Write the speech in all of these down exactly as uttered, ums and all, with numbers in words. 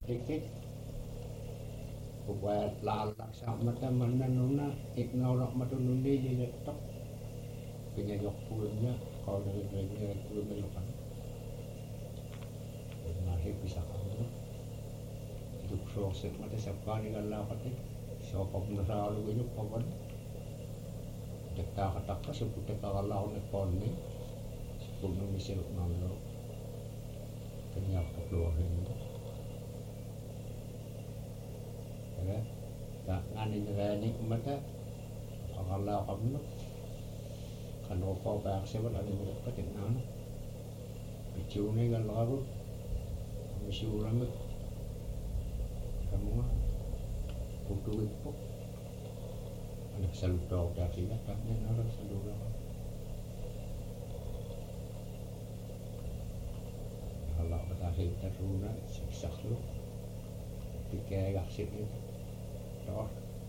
Dikit buat lalak sama teman nuna ignorok matunundi jadi tok penyayok pulnya kalau dari dari pul melukan masih bisa kamu itu proses mata siapa nih kalau kata siapa pun selalu itu kawan kita kata sebut kita kalau nekon nih sebelum misil nalo kenapa keluar ini ya tak ngani ngani kumata kalau kamu kan kau bayar sewa ada berapa jenang bicu ni kalau aku mesti orang tu kamu butuh itu anak selalu tahu dah sih kan ni orang selalu orang kalau kita kita runa siksa lu fikir aksi ni dah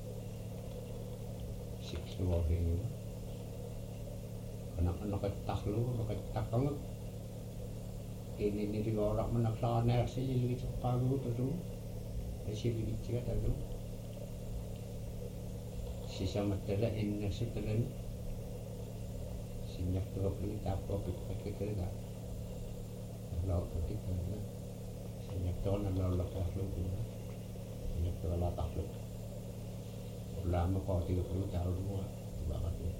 siksa orang ini anak-anak ketak lu, ketak banget ini ni juga orang menaksakan nasi jadi cepat lu tu nasi jadi cepat tu sisa materi ini nasi telan sinyak tu beli tak apa pakai kerja laut tu kita sinyak tu nak laut tak lu tu sinyak tu laut tak lu lama kau tiga puluh tahun semua bakat tu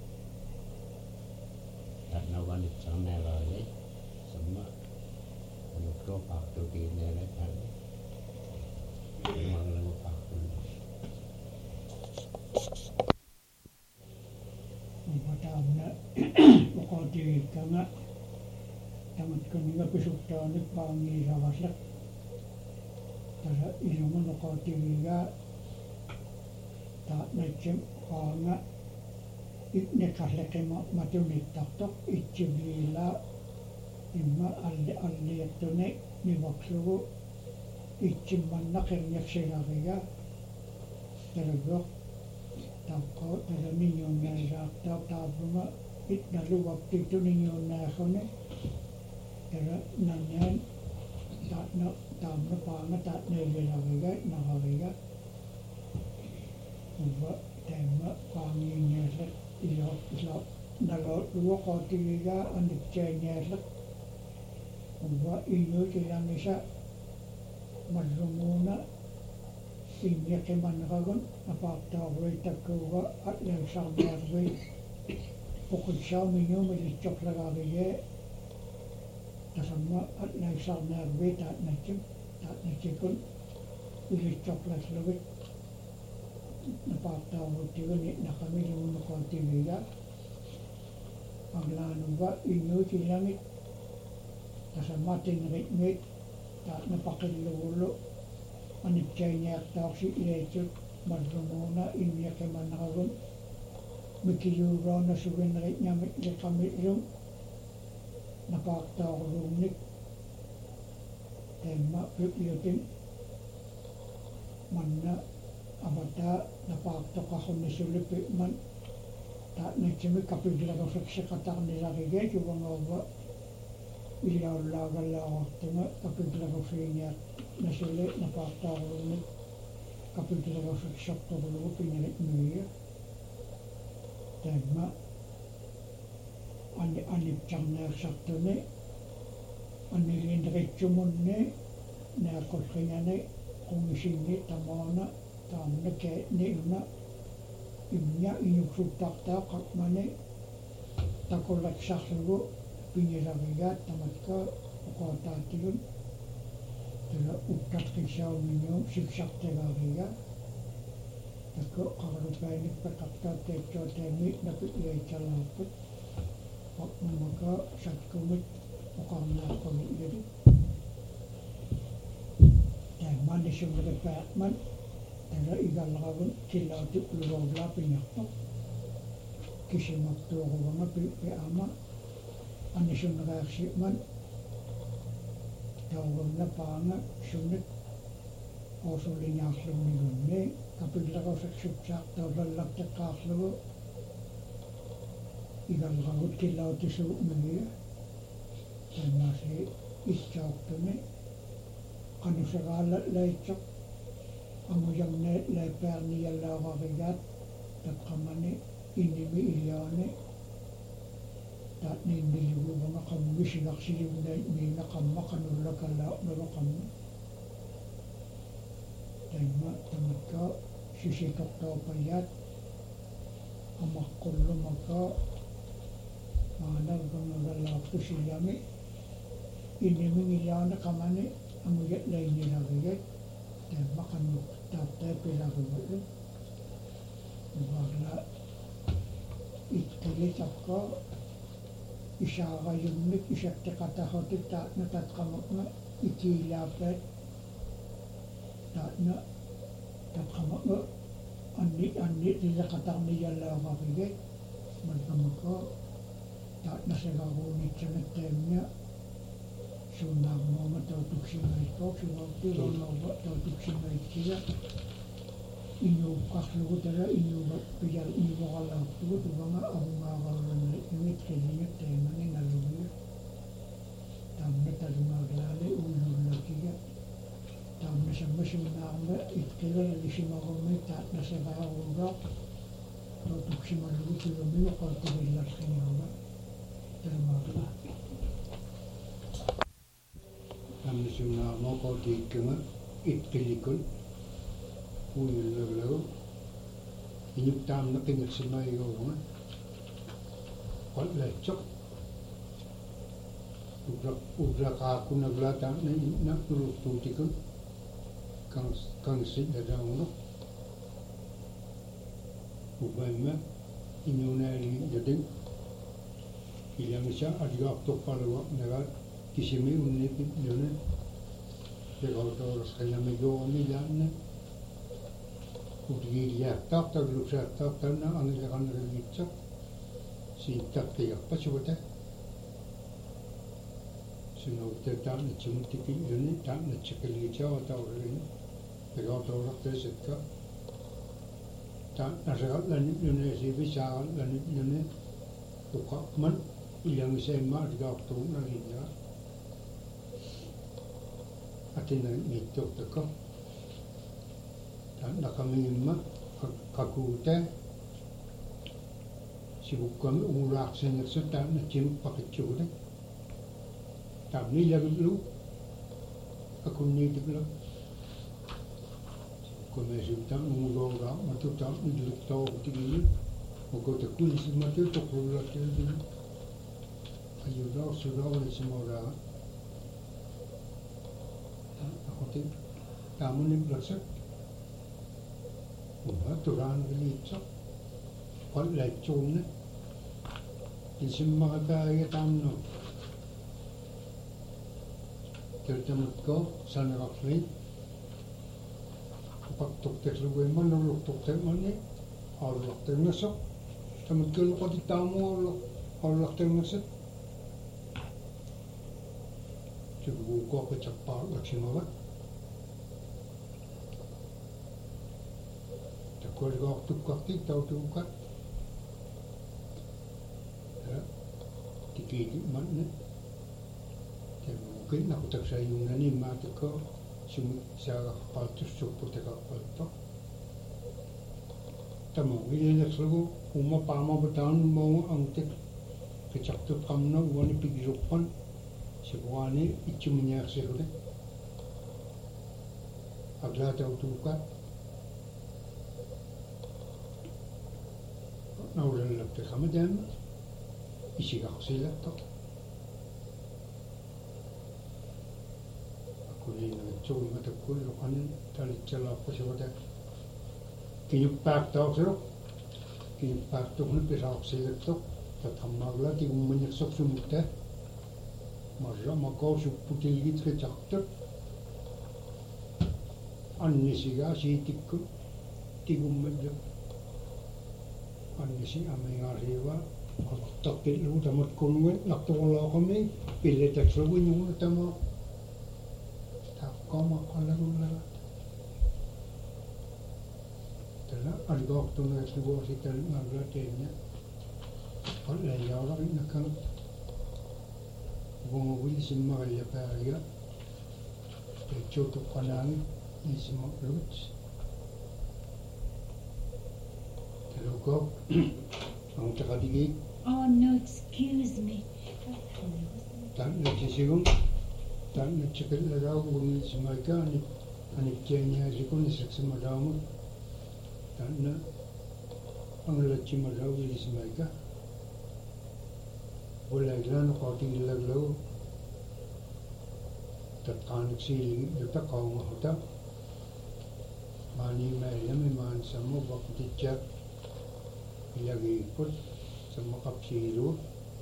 karena wanita sana lagi semua untuk waktu ini kan malu waktu Pada waktu karena tamat kami kesulitan ni pangi rawasak tada ilmu waktu juga tak macam hanga ini kahlah kema macam ni tak tak icibila imma alli alli yatune ni waktu icimman nak yang selaga terus tak kau terus ni nyonya tak tak cuma it lalu waktu itu ni nyonya kone terus nanya tak nak tak nak pangat tak nilai lagi nak lagi buat tema panginya set iya iya dalam dua kali juga anda cengnya set buat iyo kita bisa mazmuna ini keman kawan apa tahu itu kau ada sambil beri pukul jam ini mesti coklat lagi ya sama ada sambil beri tak macam tak macam pun ini coklat lagi napataw tiga ni nakami yung konti nila ang lano ba inyo silang nasa matin ritmit ta napakilulo anip chay niya tao si ilecho marumuna inya kay manakawin mikiyuro na suwin rit niya mikli kami yung napataw rumnik tema pipiyotin manna abada napakto ka komisulip man ta nagchimi kapigla ka fiksikata nila kaya juga ngawa ilaw lagal lawa tunga kapigla ka finya nasuli napakto ka ni kapigla ka fiksakto ka lupa pinilit niya tema ani ani changna sakto ni ani lindrityo mo ni na kulkanya ni komisini tamona tamna ke ni una imnya inyuk takta kakmane takolak saklu pinyiraga tamatka kota tiun tela ukat kisau minyo siksak tegaga tako karupai ni pakapta techo temi dapat ia calaput maka satkumit mukamna kami jadi dan mana sumber man ada igal lagun kilau tu luar belah penyakit kisah waktu orang apa pe ama ane sumber reaksi man tahu mana pangat sumber osulinya sumber ni tapi kalau sesuatu tahu belak tekak lalu igal lagun kilau tu sumber ni dan masih iscak tu ni qanuseraala laitsoq amuyamne laipaarniallaavarigaat taqqamani innimi ilyaani taatniin niliguuvanga qammisilarsilugnait miina qamma qanullakallaaqnuluqamma taimma tamakka sisitortoorpayaat amaqqullumakka maanargangallaarpusilami innimingilyaani qamani amuyat lainilarigat taimma qannu taartaapilarigullu nuarla ittalitakka isaarayummik isatteqatahotik taatna tatqamakna ikiilaapaat taatna tatqamakna anni anni lilaqatarniyallaavarigat manqamakka taatna sagaruunitsangattaamia suunnaarmuuma tautuksingaittoq sugautiluunnerva tautuksingaittiga innuuqqarlugu tala innuuga pijal innuuqarlaartugu tuvanga avungaarallanna imit qillingat taimani nallugia taamna talungaaglaale ullullakiga taamna sammasuunnaarma itqilalisimarummi taatna sagaaruuga tautuksimallugu tulummiu qaltavillarqiniarma talungaagla amsuunnaarma qawtiikkunga itqilikun uullullagu inuktaamna qingersimaigoonga qallatsoq ubra ubraqaakunagla taamna naqnulurtuutikun kangs kangsidadaunga ubaimma inunaali yading ilamisa adigaaqtoqqaluga naga kisimi unnipit nuna peqautorasqinamigoomilaaanna utigiliaaqtaaqtaglupsaaqtaaqtanna angileqannerigitsoq siittaqqigarpasugata sunauta taamnatsimuttikki iluni taamnatsiqilgitiarataurini peqautorartaisakka taamnasaqallanip lunasiivisaaqallanip luni uqqaqman ilamisaimma adigaaqtugunnalinnaa atina nittortakka naqamingimma qakuuta sivukkami uulaaqsingersut taamnatsimuk paqitsugutak taamnilagullu akunniitiklu sivukkamiasivtam umugoongaa matutaam nujuluktaogutigini mukotakulisimatu toqrullakkilutigini ayudaorsudaorisimauraaga aquti taamuniplarsak uba turaanviliitsoq qallaitsuunna isimmarapaaga taamnu tertamutkoo sanerarli uqartortalluguimma nulluqtortalmanni aullarterngassoq tamutkuluqati taamuarloq aullarterngassat tuguuqoqitaqpaarlaksimavat takkualigaartukkartik tautukkat tikiitimmanna tamuukin aqutaksayuunani maatikko sumi saaqarpaartussurputaqarpalpa tamuugilelerlugu umma paamapataanummaunga angtik qicaqtuqqamna uani pigiluqqan sipuani itsumuniarsirulik aglaatautukkat naulallaptiqamataama isigarsilattoq akuliinagitsuumma takkulluqan talitsalaaqqusugata kinuppaaqtaorsiluq kinuppaaqtuqna pisaarsilattoq tatqammaagla tigummaniqsorсумукта marra makausupputiligitqitaqtut annisigaa siitikku tigummallu annisi amigaasiiva aqtartillugu tamatkunnuit naqtuqulaaqami pilletakluguñuuna tama taqqamaqqalagullaga tala aligaaqtunaatluguasital marrateenya qallayaularinnakkan gonguilisimmaqillapaariga Choto Kanang is my roots. Hello, ang takadigig. Oh no, excuse me. Tan na sisigong. Tan na chikil na raw kung sumaika ni anik niya sikong isaksa madamu. Tan na ang latsi madaw ili sumaika. Wala ilan ko ating ilaglaw. Tatkanik siling ito kaong hota. Mani may alam iman sa mo bakutityak. Ilagay ikot sa makapsiro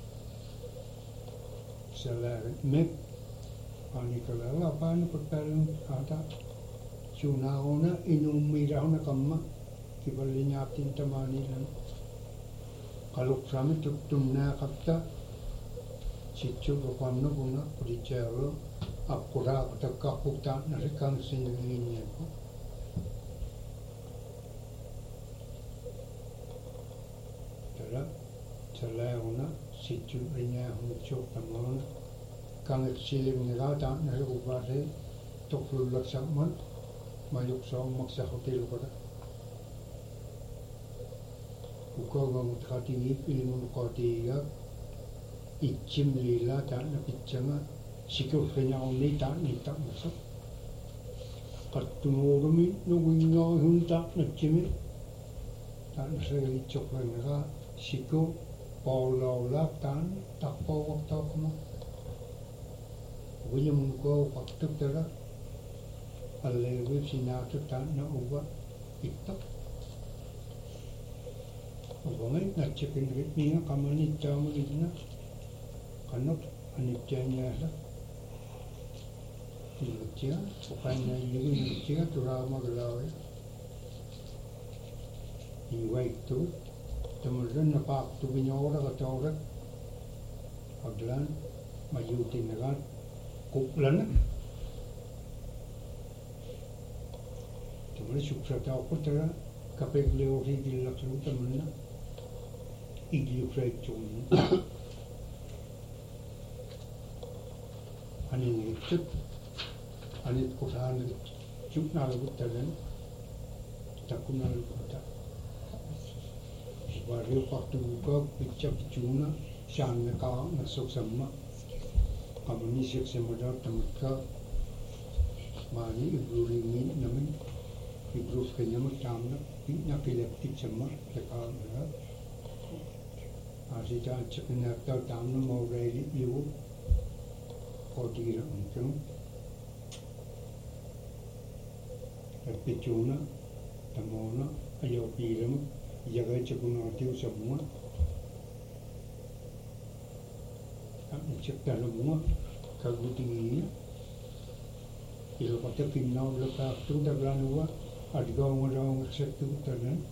sa lahat mep pani kalala paano pagtalong ata suna ko na inumira ko na kama kibalinyatin tamani lang kalok sami tuktum na kapta sityo ko kwamno ko na purichero akura katakakukta na rikang sinagin niya ko Salahuna situ rinya hunchok tamon kang silim nila ta na ubare tokul laksaman mayuk so maksa hotel ko da uko gam khati ilmun qati ya ichim lila ta na pichanga sikul rinya onni ta ni ta maso kattunogami nuginga hunta na chimi ta na sel chokla nila sikul Paulo laptan tak po waktu kamu, William go waktu tera, alewi sinatu tan na uba itu, ubangay na chicken ritmi nga kamani jamu ina, kanok anipjanya sa, ilutya, ukanya yuri ilutya turama galawe, iwa itu. Temuran napak tu binyora kata orang, aglan majuti negat kuplan. Temuran sukses tahu kutera kapek leori di laksu temuran igli fracun. Ani ngicet, ani kusahan cuk nalu kuteren, takun nalu kutera. Baru waktu buka picak cuna siang mereka masuk sama kami ni siap semua tempat mani ibu ringi namun ibu kenya macam nak eleptik sama mereka mereka asyik jangan ceknya tahu tamu mau ready ibu kau tidak mungkin tapi cuna tamona ayo piram jaga cekuna tiu semua, kami cek dalam semua kagu tinggi, ilu kata kinau lepas tu dah berlalu, ada orang orang cek tu terus,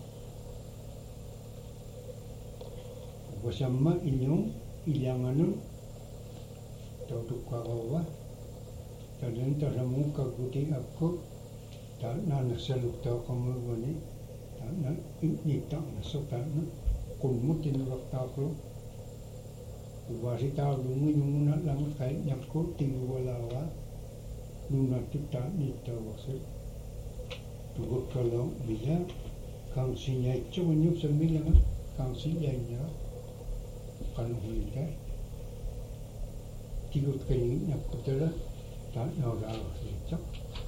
bersama inyong ilangan tahu tu kau terus terus kagu tinggi aku, tak nak seluk tahu kamu begini. Na nita na sopa na kumutin wakta ko ubasi ta lungi nuna lang kay nyako tingwalawa nuna kita nita wakse tugot kalau bila kang sinya itu menyup sembilan kang sinya nya kan hulita tigot kay nyako tela ta nora cak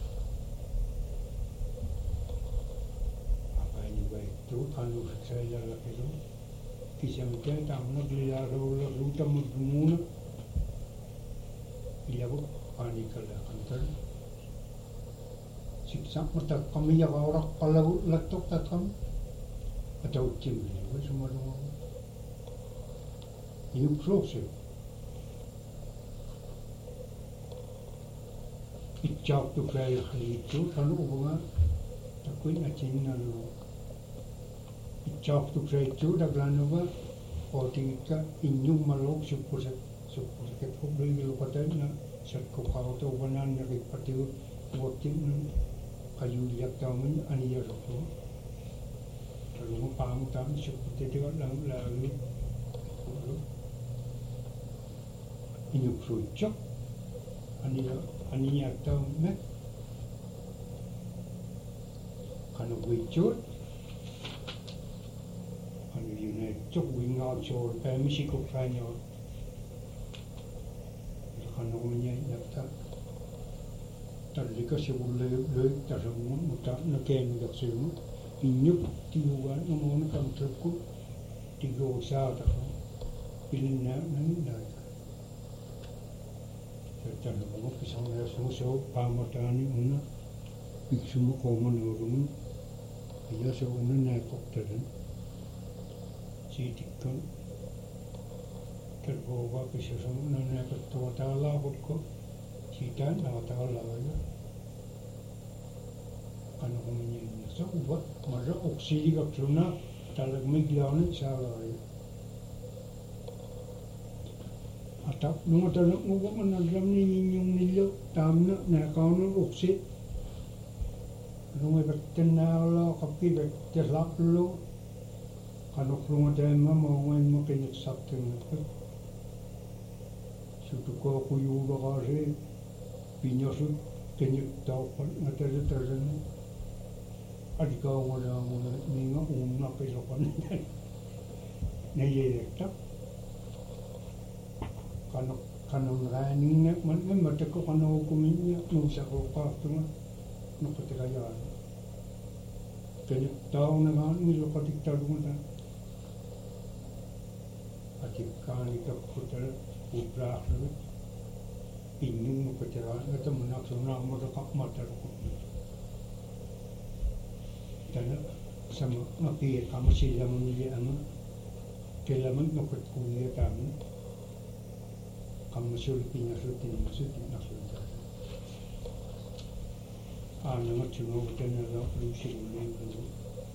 itu kalau saya lagi itu kisah mungkin tamu beliau lalu lalu tamu bumuna dia bu panik kalau kantor siksa mata kami ya orang kalau letak tatam atau tim ini semua semua ini proses icap tu kaya itu kalau bunga takut ngacin lalu Icap tu kaya itu dah berlalu ketika inyung malok syukur syukur kita beli lu kata na syukur kau tu banan dari partiu working kayu lihat tamu ani ya roko kalau paham tamu syukur tidak lalu lalu inyung frucok ani ani ya tamu kanu wichut kanu yune chok winga chor pe misi ko fanyo kanu nya yakta talika sibulle le tasamun muta naken yaksimu inyuk tiwa nomon kam trku tigo sa ta ilina nan da Jadi, kalau misalnya sesuatu pamatani una, iksumu koman orang, ia seorang naik kokteran, cidikan, terbawa kesesamu naik ketua taala hukko, cidan nawa taala ya, karena kemudian so buat masa oksidi kapsuna, talag miglianin salah ya. Atap nung talang ugo managlam ni ninyong nilo tamna na kauno uksi nung ibatan na ala kapi bekter laplo kanok nung talang mawangan mo kinitsak tingin ko sutu ko kuyulo kasi pinyosut kinyik tao pa natari-taran adikaw wala wala ninga una pilokan nayayaktak Kano kano raning na man man matako kano kuminya no sa ko pa tunga no patikayan kanya tao na nga ni lo patikta dunga atik kani ka putar ubra no pinyung no patikayan ata manak sona mo ka matar ko tala sama mapi kama sila mo ni ama kailangan no kat kuya tamu kamu sulit punya sulit sulit nak sulit. Anak macam tu kita nak berusaha ni dulu.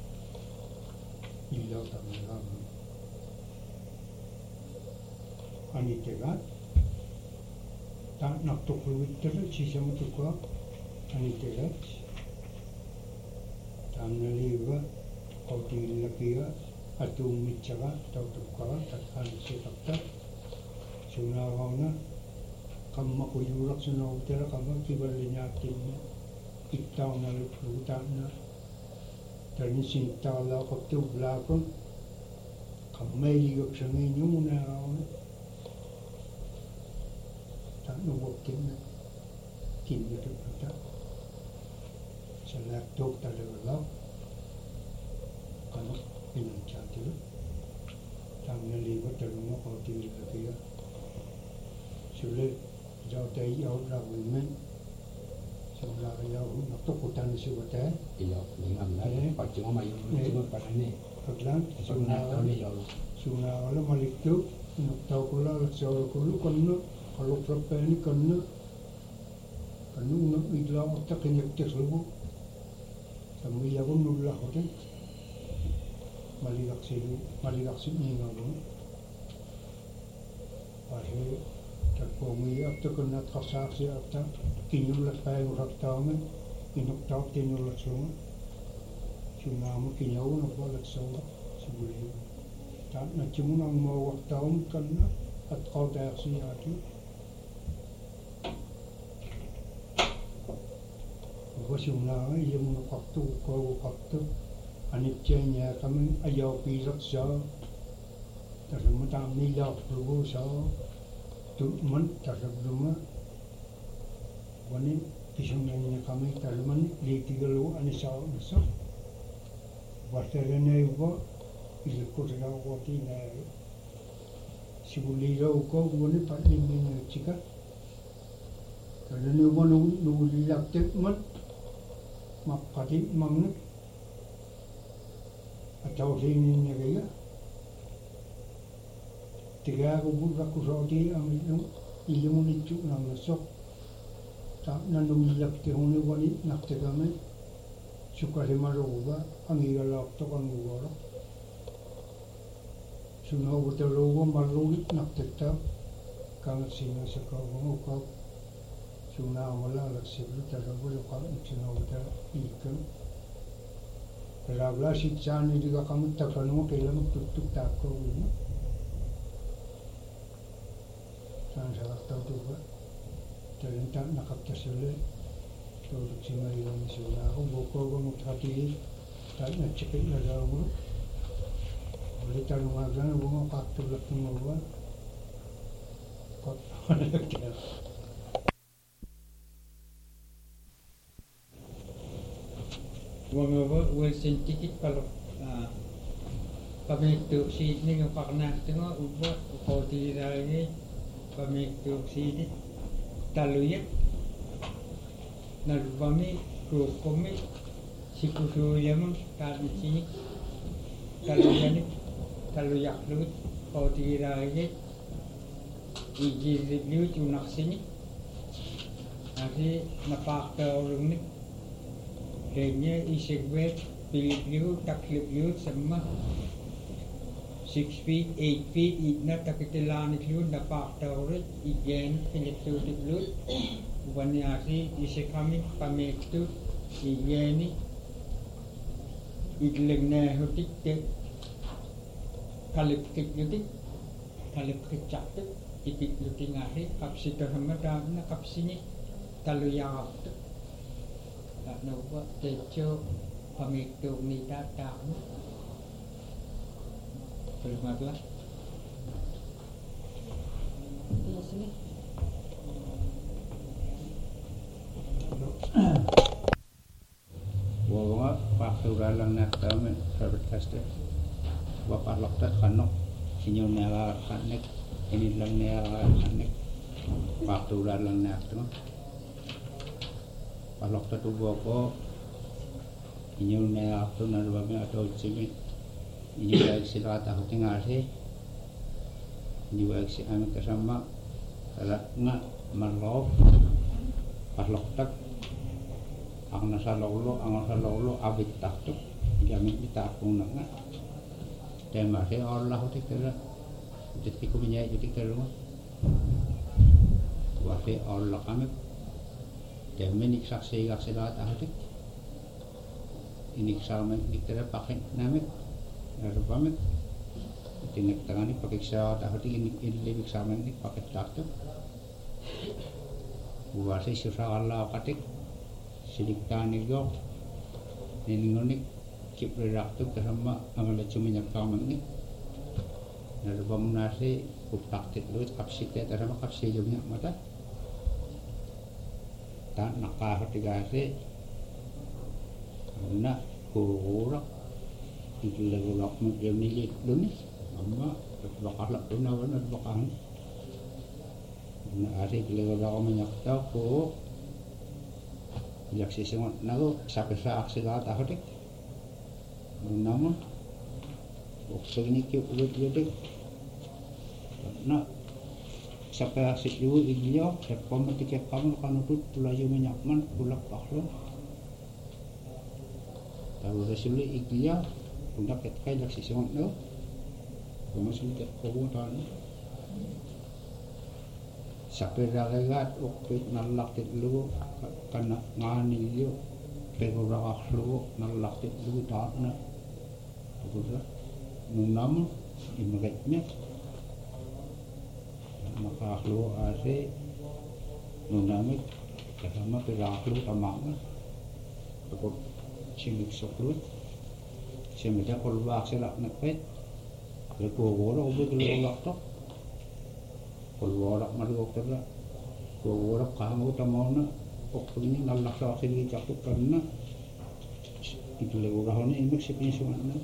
Ilah tak mengalah. Ani tegat. Tak nak tu fluid terus sisa macam tu kau. Ani tegat. Tak melihat kau tinggal lagi ya. Atau micara atau tu kau tak ada sesuatu. Sunawana kamma kuyurak sunawtera kamma kibalinya timnya kita na lutana tani sintala koktu blakon kamma yigok sangi nyuna rawana tak nuwak kinna kinna tu kita salat tok talawala kamma pinanchatiru tamna liba talunga kauti lakakiya sulit jauh dari jauh ragu men, sebelah jauh nak tu hutan sebetul. Iya, dengan mana? Pasti mama yang cuma pada ni. Kebetulan Sunah tahu ni jauh. Sunah kalau malik tu nak tahu kalau jauh kalau kena kalau berapa ni kena kena nak ilah tak kena terlalu. Sambil yang pun nulah hotel. Malik aksi malik aksi ni ngamu. Pasal Terpungi atau kena kasasi atau kinyulat payu raktaman inuk tau kinyulat semua sunamu kinyau nak balat semua sebuli tak nak cuma nak mau waktu kena atau reaksi hati bahwa sunamu ia mau waktu kau waktu aniknya kami ayau pirak sah terus tak milak dulu sah tu man terlebih wani kisahnya kami terleman di tiga lu anisa anisa waternya juga ilmu sudah wati na sibuli lau kau wani paling ini cika kerana wani nuli lakte man mak pati mangna atau sini ni tiga kubur aku saudi ambil ilmu itu nama sok tak nandu ilak tehuni wani nak tegame suka hemaroba angigalak to kan gugoro suno butero malulit nak teta kang sino sakawo ko suna wala laksibru tarabu kan sino buter ikan rabla sichani diga kamu takanu kelam tutuk takko ini sangat tahu tu kan, terlintas nak kapten sulit, tu cuma yang sudah aku buka aku muthati tak nak cekik lah jauh. Boleh tahu macam bunga kaktus lek semua. Kot ada dia. Wang apa wal sentikit kalau pamitu si ni ngapakna tengok ubah kau tidak ini pamitu si ni taluya nalbami kumi si kusu yaman tadi sini taluya ni taluya lut kau tidak ini iji review tunak sini nanti napak ke orang ni kayaknya isik web pilih view tak view semua six feet, eight feet, itna takitilan itu dapat tahu igen penyatu itu, bukan asi isi kami kami itu igen ni, iglengnya hutik te, kalip kek hutik, kalip kecak tu, ipit hutik ngari, kapsi terhama dah na kapsi ni, talu yang tu, tak nampak tejo kami itu ni datang. Terima kasih. Di sini. Wah, waktu dalam nak tahu terbetas tu. Bapak lokter kanok, sinyal nela kanek, ini dalam nela kanek. Waktu dalam nak tu. Bapak lokter tu bawa sinyal nela tu naruhnya atau cimi. Ini baik sila tahu tinggal sih. Ini baik si anak kesama, kalau nggak merlop, paslok tak, ang nasa lolo, ang nasa lolo, abit tak tu, jamin kita pun nak. Dan masih Allah tu kita, jadi kita punya jadi kita rumah, masih Allah kami, dan menik saksi saksi dah tahu tu, ini sama kita pakai nama. Ada pamit, tinggal tangan ni pakai syarat, tapi ini ini lebih sama ni pakai takut. Buat sih susah Allah katik, sedikit ni go, ini ngonik kip beraktu kerana amal cuma yang kaman ni. Ada pamnasi uptaktit lu kapsi kita kerana kapsi jumnya mata. Tak nak kah tiga sih, nak kurang. Itu lagu lak macam ni ni, amma bakal lak tu nawan bakal. Na hari lagu lak banyak tahu ko. Jak sesuatu nago sampai saat segala tahu dek. Nama, waktu ni kau ulit ulit. Na sampai asyik dulu dia, siapa mati kamu kan itu tulaju menyakman pulak baklo. Tahu rasul ikhya. Untuk kita kaya jak sesuatu tu, kemudian kita kau tahu ni, sampai rakyat waktu nalak itu kena ngani dia, pegorak lu nalak itu tak na, betul tak? Nunam imagine, maka lu ase nunamik, kerana pegorak lu tamak, betul cingik soklut. Sementara kalau bahasa nak nak pet, kalau orang ubah kalau orang tu, kalau orang mari doktor lah, kalau orang kamu tamu na, waktu ini nalak sah sendiri jatuh kerana itu lego orang ni imik sepinya semua na.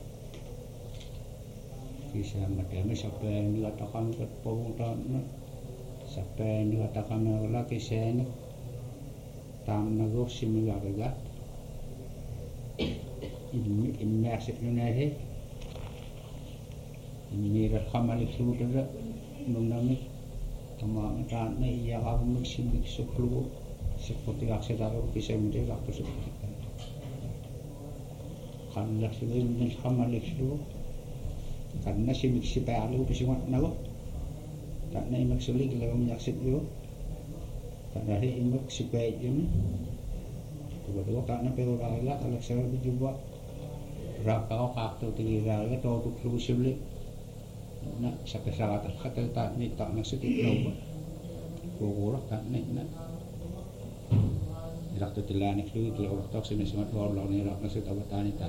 Kisah macam ni sampai ni katakan kat pemuda na, sampai ni katakan orang kisah ni, tam nago simula begat. Ini ini asyik ni ni, ini rekam alik sudah dah, nunami, tamam kan ni ia kamu mesti mesti perlu seperti asyik dah aku kisah mesti aku seperti itu. Kalau sudah ini rekam alik sudah, karena si mesti perlu mesti mak nago, tak ni maksudnya kalau menyaksikan itu, tak dari ini supaya ini. Betul tak nak perlu rakyat kalau saya berjumpa rakau kaktu tinggi rakyat atau tu perlu sulit nak sampai salah kata tak ni tak nak sedikit lama, gua tak ni nak Irakto tilanik lu itu waktu sini-sini orang ni rak nasib abatan itu.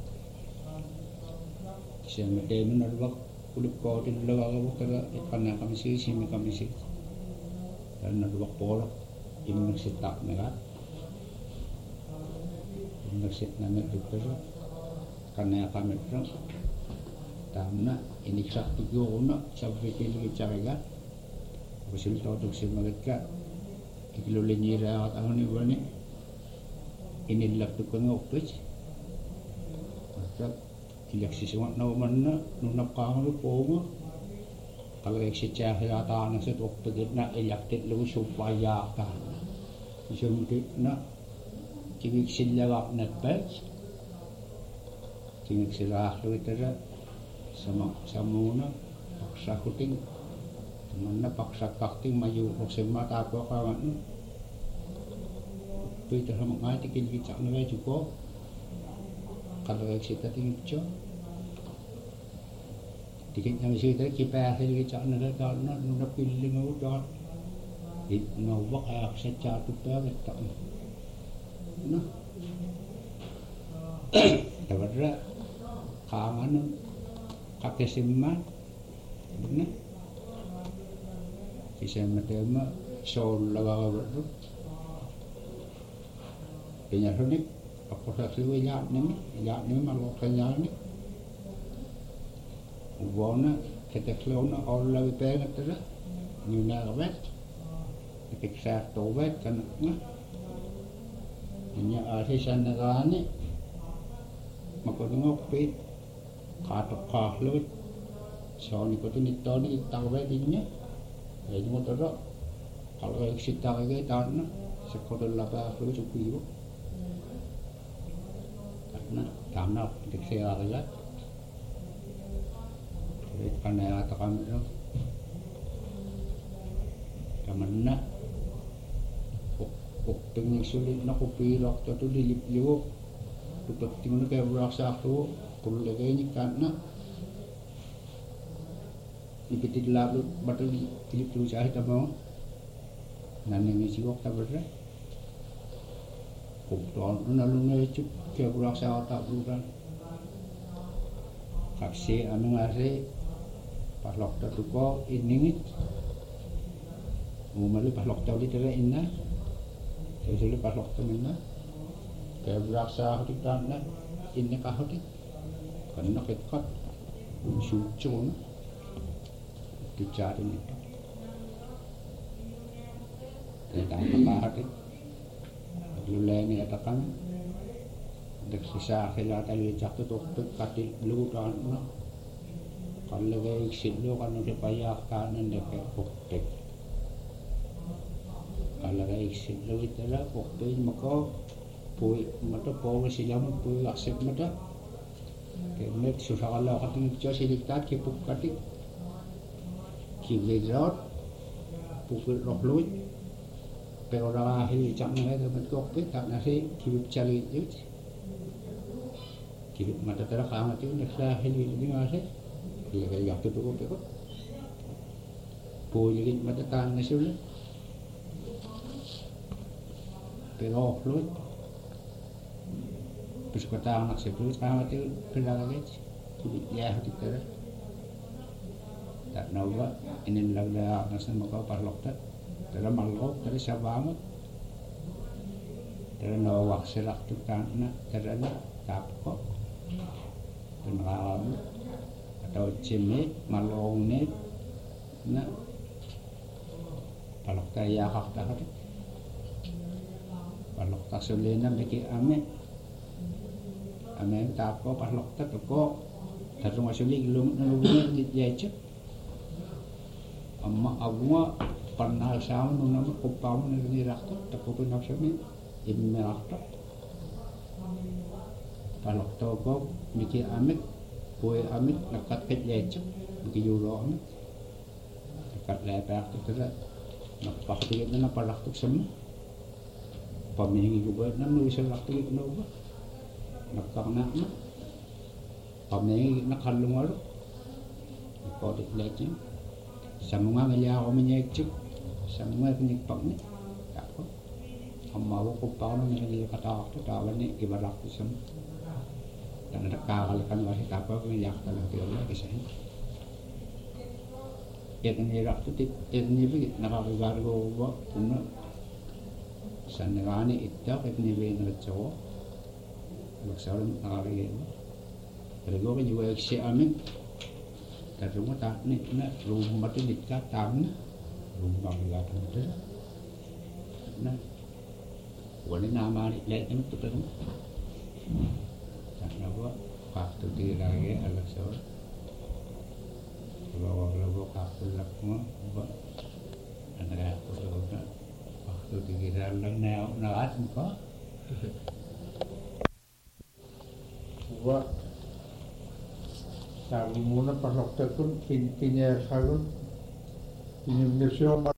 Siapa dia nu naruh kulit kau di luar aku kira ikan kami sih sini kami sih. Dan naruh pola ini masih tak merah. Ini masih nama itu karena kami itu tamna ini sak tiga orang sampai kini cakap. Betul tahu tu si mereka. Kalau lenyir awak tahun ni bukan ini lap tu kena opej. Maka kilak si semua nama mana nunap kau tu pomo. Kalau eksicah ya tanah set opej na elaktet lu supaya kan. Jadi na kini silawak nak pej. Kini silah lu itu sama sama na paksa kuting. Mana paksa kakting maju bersama tak apa kawan. Itu sama ngai tikin kita nilai juga. Kalau kita tinggi cok, tikin yang kita kita hasil kita nilai kalau nak nak pilih mau dah, itu nawak ayak secara tu kita. Nah, dapat kawan kakek siman, benar. Kisah matema sol laga berdu. Penyakit ni apa sahaja yang ni, yang ni malu kenyang ni. Ubahna kita kelona orang lebih pengen tu lah. Ni nak awet, kita tahu awet kan? Ini asal negara ni, maka tengok pit katok kah lu. So ni kau tu ni tahu ni tahu awet ini. Jadi motor kalau kita lagi tanah sekolah laba perlu cukup ibu karena tanah tidak sehat lagi jadi karena ada kami tu karena penting sulit nak kopi waktu tu dilip liu tu penting nak berasa tu perlu lagi ni karena Ipiti lalu batal dilip tu cahaya tamu, nani ni siwak tak berada. Kupton, nalu ni cup kaya burak saya tak beruran. Kaksi anu ngase, pas lokta tu ko ini, umumnya pas lokta di terus inna, sesuatu pas lokta inna, kaya burak saya tu kan, ini kah tu, kerana kekat, suci Dicari ni, tentang apa hati, lulai ni katakan, dek sisa hilang tali jatuh tu tu kati lu kan, kalau lagi iksin lu kan udah payah kanan dek bukti, kalau lagi iksin lu itu lah bukti maka pui mata pui silam pui asyik mata, kemudian susah kalau kati cuci silikat kipuk kati. Kiri rot, pukul roh luit, pero dah hari cak ni ada bentuk tu tak nasi kiri cari je, kiri mata terang kamu tu nak lah hari ni nasi, dia kaya tu tu tu, pukul mata tang nasi tu, pero luit, besok petang nak sebut kamu tu kelar lagi, kiri ya tu terang. Tak nawa ini laga nasi makau parlok tak, terus malok terus sabamu, terus nawa serak tu kan, terus nak tapko, penram atau cimit malong ni, nak parlok tak ya hak tak ada, parlok tak selena bagi ame, ame tapko parlok tak ko, terus masuk lagi lum lum ni dia cek. Amma agua pernah sama nuna kupam ni rakta tak kupin nak sini imme rakta palok to ko mikir amit kue amit nakat ket lecek mikir euro amit nakat lepak tu terus nak pakai kita nak palak tu semua pemilik juga nak nulis rakta kita nak nak karena nak pemilik nak halung walu kau di lecek Semua melia orang menyek cuk, semua penyek pak ni, tak apa. mau ko pa no ni kata waktu tawa ni ibarak isem dan ada kakal kan masih apa yang kalau dia lagi sih ya ni rak tu tip ni bi nakakibar ko ba puno sanagani itta ket ni bi na cho magsaron nakakigil pero ko juga si amin tapi rumah tak ni na rumah tu dekat tam na rumah dekat tu na wala nama lihat ni tu kan karena gua waktu di lagi alat so kalau kalau waktu lakma gua ada aku sudah waktu di dalam neo naat ko gua sabi muna pasok pun pin pinya sagun pinimnisyo